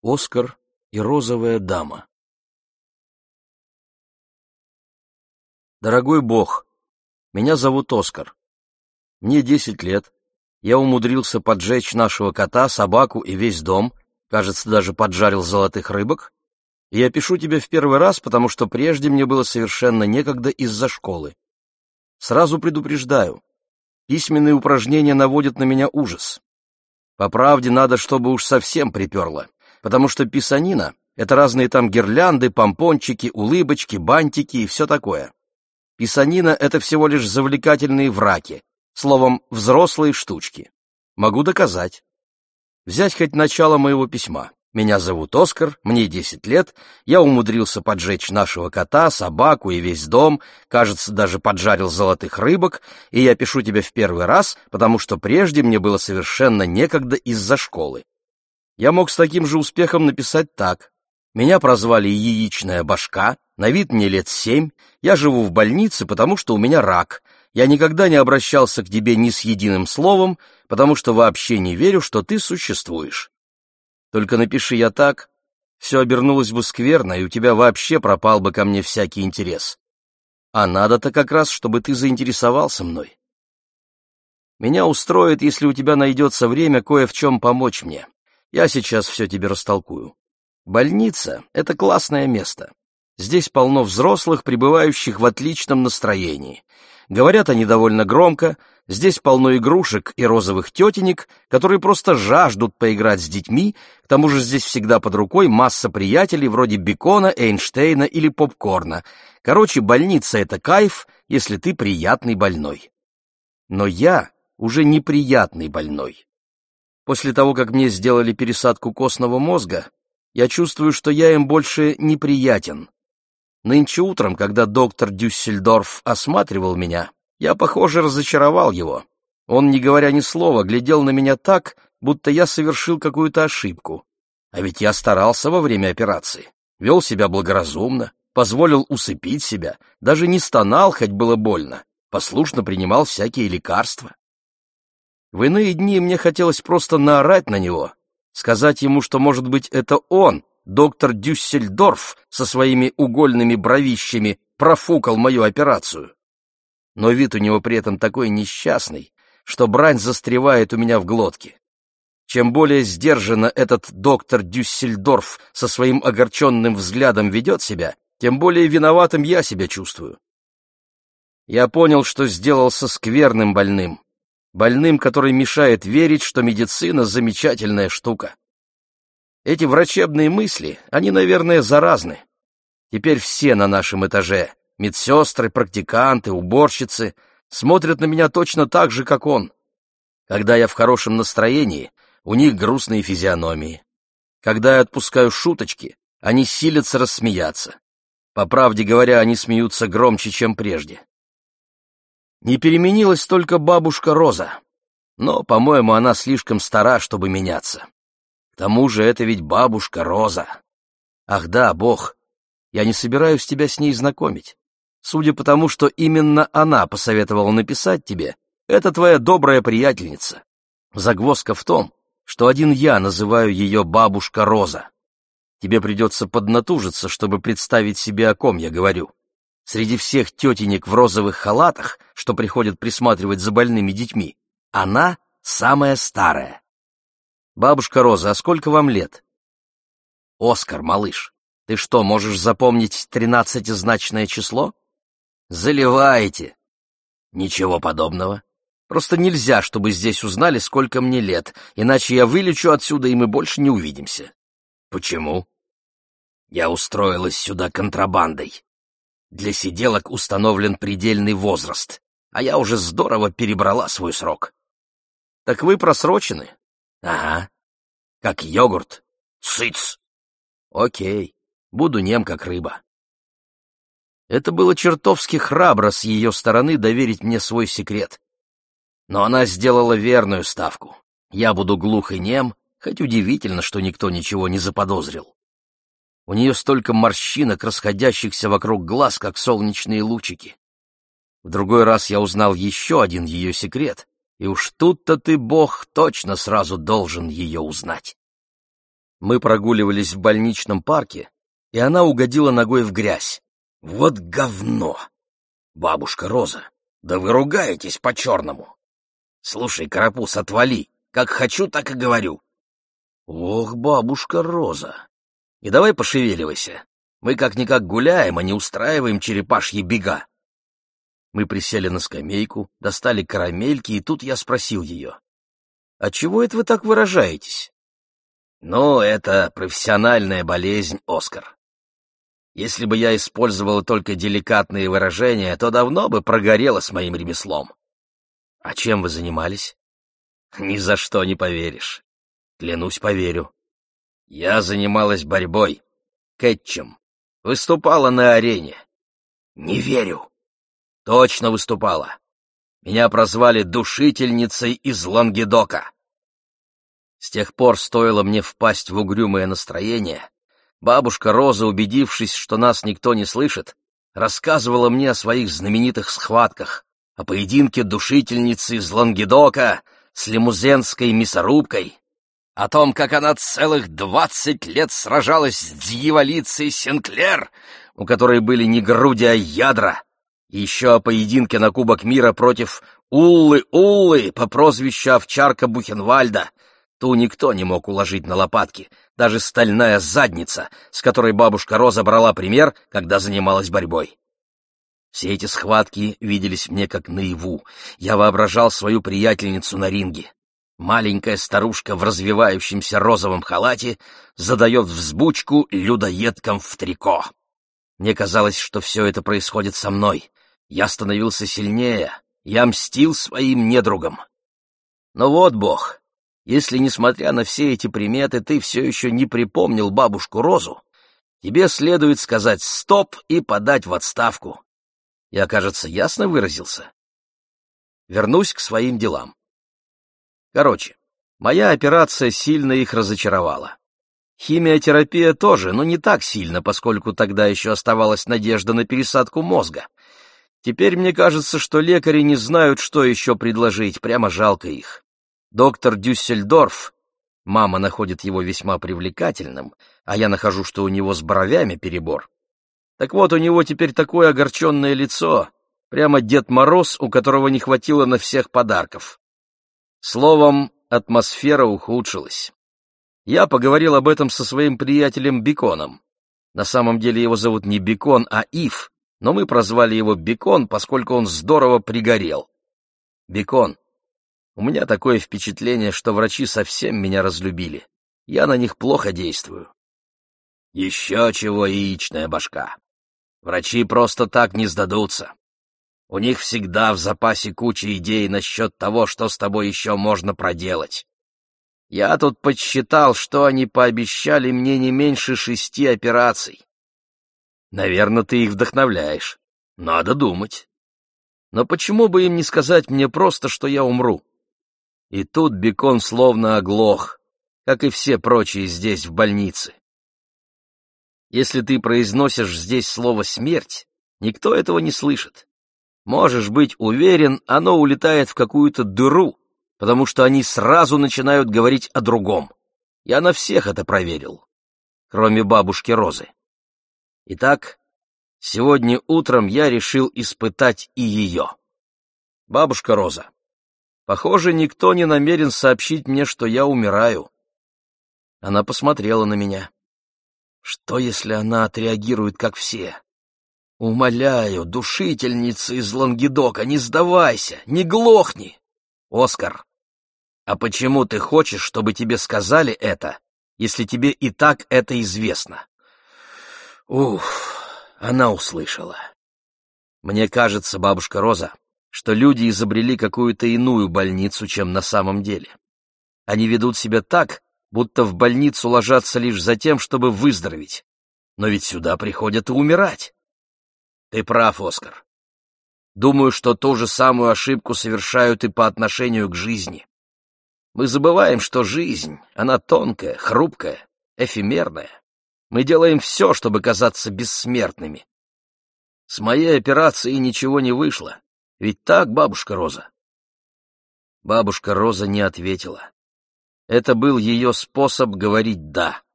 Оскар и розовая дама. Дорогой Бог, меня зовут Оскар. Мне 10 лет. Я умудрился поджечь нашего кота, собаку и весь дом, кажется, даже поджарил золотых рыбок. И я пишу тебе в первый раз, потому что прежде мне было совершенно некогда из-за школы. Сразу предупреждаю, письменные упражнения наводят на меня ужас. По правде, надо, чтобы уж совсем приперло, потому что писанина — это разные там гирлянды, помпончики, улыбочки, бантики и все такое. Писанина — это всего лишь завлекательные враки, словом, взрослые штучки. Могу доказать. Взять хоть начало моего письма. Меня зовут Оскар, мне 10 лет, я умудрился поджечь нашего кота, собаку и весь дом, кажется, даже поджарил золотых рыбок, и я пишу тебе в первый раз, потому что прежде мне было совершенно некогда из-за школы. Я мог с таким же успехом написать так. Меня прозвали «Яичная башка», на вид мне лет 7, я живу в больнице, потому что у меня рак. Я никогда не обращался к тебе ни с единым словом, потому что вообще не верю, что ты существуешь. Только напиши я так, все обернулось бы скверно, и у тебя вообще пропал бы ко мне всякий интерес. А надо-то как раз, чтобы ты заинтересовался мной. Меня устроит, если у тебя найдется время кое в чем помочь мне. Я сейчас все тебе растолкую. Больница — это классное место. Здесь полно взрослых, пребывающих в отличном настроении. Говорят они довольно громко, здесь полно игрушек и розовых тетенек, которые просто жаждут поиграть с детьми, к тому же здесь всегда под рукой масса приятелей вроде Бекона, Эйнштейна или Попкорна. Короче, больница — это кайф, если ты приятный больной. Но я уже неприятный больной. После того, как мне сделали пересадку костного мозга, я чувствую, что я им больше неприятен. Нынче утром, когда доктор Дюссельдорф осматривал меня, я, похоже, разочаровал его. Он, не говоря ни слова, глядел на меня так, будто я совершил какую-то ошибку. А ведь я старался во время операции, вел себя благоразумно, позволил усыпить себя, даже не стонал, хоть было больно, послушно принимал всякие лекарства. В иные дни мне хотелось просто наорать на него, сказать ему, что, может быть, это он, доктор Дюссельдорф, со своими угольными бровищами профукал мою операцию. Но вид у него при этом такой несчастный, что брань застревает у меня в глотке. Чем более сдержанно этот доктор Дюссельдорф со своим огорченным взглядом ведет себя, тем более виноватым я себя чувствую. Я понял, что сделался скверным больным, который мешает верить, что медицина — замечательная штука. Эти врачебные мысли, они, наверное, заразны. Теперь все на нашем этаже, медсестры, практиканты, уборщицы, смотрят на меня точно так же, как он. Когда я в хорошем настроении, у них грустные физиономии. Когда я отпускаю шуточки, они силятся рассмеяться. По правде говоря, они смеются громче, чем прежде. Не переменилась только бабушка Роза, но, по-моему, она слишком стара, чтобы меняться. К тому же это ведь бабушка Роза. Ах да, Бог, я не собираюсь тебя с ней знакомить. Судя по тому, что именно она посоветовала написать тебе, это твоя добрая приятельница. Загвоздка в том, что один я называю ее бабушка Роза. Тебе придется поднатужиться, чтобы представить себе, о ком я говорю. Среди всех тетенек в розовых халатах, что приходят присматривать за больными детьми, она самая старая. Бабушка Роза, а сколько вам лет? Оскар, малыш, ты что, можешь запомнить 13-значное число? Заливаете. Ничего подобного. Просто нельзя, чтобы здесь узнали, сколько мне лет, иначе я вылечу отсюда, и мы больше не увидимся. Почему? Я устроилась сюда контрабандой. Для сиделок установлен предельный возраст, а я уже здорово перебрала свой срок. Так вы просрочены? Ага. Как йогурт. Цыц. Окей. Буду нем, как рыба. Это было чертовски храбро с ее стороны доверить мне свой секрет. Но она сделала верную ставку. Я буду глух и нем, хоть удивительно, что никто ничего не заподозрил. У нее столько морщинок, расходящихся вокруг глаз, как солнечные лучики. В другой раз я узнал еще один ее секрет, и уж тут-то ты, Бог, точно сразу должен ее узнать. Мы прогуливались в больничном парке, и она угодила ногой в грязь. Вот говно! Бабушка Роза, да вы ругаетесь по-черному. Слушай, Карапуз, отвали. Как хочу, так и говорю. Ох, бабушка Роза. И давай пошевеливайся. Мы как-никак гуляем, а не устраиваем черепашьи бега. Мы присели на скамейку, достали карамельки, и тут я спросил ее: «А чего это вы так выражаетесь?» «Ну, это профессиональная болезнь, Оскар. Если бы я использовала только деликатные выражения, то давно бы прогорела с моим ремеслом». «А чем вы занимались?» «Ни за что не поверишь. Клянусь, поверю. Я занималась борьбой, кэтчем, выступала на арене». «Не верю». «Точно выступала. Меня прозвали душительницей из Лангедока». С тех пор, стоило мне впасть в угрюмое настроение, бабушка Роза, убедившись, что нас никто не слышит, рассказывала мне о своих знаменитых схватках, о поединке душительницы из Лангедока с лимузенской мясорубкой, о том, как она целых 20 лет сражалась с дьяволицей Сенклер, у которой были не груди, а ядра, и еще о поединке на Кубок мира против Уллы по прозвищу Овчарка Бухенвальда. Ту никто не мог уложить на лопатки, даже стальная задница, с которой бабушка Роза брала пример, когда занималась борьбой. Все эти схватки виделись мне как наяву. Я воображал свою приятельницу на ринге. Маленькая старушка в развивающемся розовом халате задает взбучку людоедкам в трико. Мне казалось, что все это происходит со мной. Я становился сильнее, я мстил своим недругам. Но вот Бог, если, несмотря на все эти приметы, ты все еще не припомнил бабушку Розу, тебе следует сказать «стоп» и подать в отставку. Я, кажется, ясно выразился. Вернусь к своим делам. Короче, моя операция сильно их разочаровала. Химиотерапия тоже, но не так сильно, поскольку тогда еще оставалась надежда на пересадку мозга. Теперь мне кажется, что лекари не знают, что еще предложить, прямо жалко их. Доктор Дюссельдорф, мама находит его весьма привлекательным, а я нахожу, что у него с бровями перебор. Так вот, у него теперь такое огорченное лицо, прямо Дед Мороз, у которого не хватило на всех подарков. Словом, атмосфера ухудшилась. Я поговорил об этом со своим приятелем Беконом. На самом деле его зовут не Бекон, а Ив, но мы прозвали его Бекон, поскольку он здорово пригорел. Бекон, у меня такое впечатление, что врачи совсем меня разлюбили. Я на них плохо действую. Еще чего, яичная башка. Врачи просто так не сдадутся. У них всегда в запасе куча идей насчет того, что с тобой еще можно проделать. Я тут подсчитал, что они пообещали мне не меньше 6 операций. Наверное, ты их вдохновляешь. Надо думать. Но почему бы им не сказать мне просто, что я умру? И тут Бекон словно оглох, как и все прочие здесь, в больнице. Если ты произносишь здесь слово «смерть», никто этого не слышит. Можешь быть уверен, оно улетает в какую-то дыру, потому что они сразу начинают говорить о другом. Я на всех это проверил, кроме бабушки Розы. Итак, сегодня утром я решил испытать и ее. Бабушка Роза, похоже, никто не намерен сообщить мне, что я умираю. Она посмотрела на меня. Что, если она отреагирует, как все? Умоляю, душительница из Лангедока, не сдавайся, не глохни. Оскар, а почему ты хочешь, чтобы тебе сказали это, если тебе и так это известно? Она услышала. Мне кажется, бабушка Роза, что люди изобрели какую-то иную больницу, чем на самом деле. Они ведут себя так, будто в больницу ложатся лишь за тем, чтобы выздороветь. Но ведь сюда приходят и умирать. Ты прав, Оскар. Думаю, что ту же самую ошибку совершают и по отношению к жизни. Мы забываем, что жизнь, она тонкая, хрупкая, эфемерная. Мы делаем все, чтобы казаться бессмертными. С моей операцией ничего не вышло. Ведь так, бабушка Роза? Бабушка Роза не ответила. Это был ее способ говорить «да».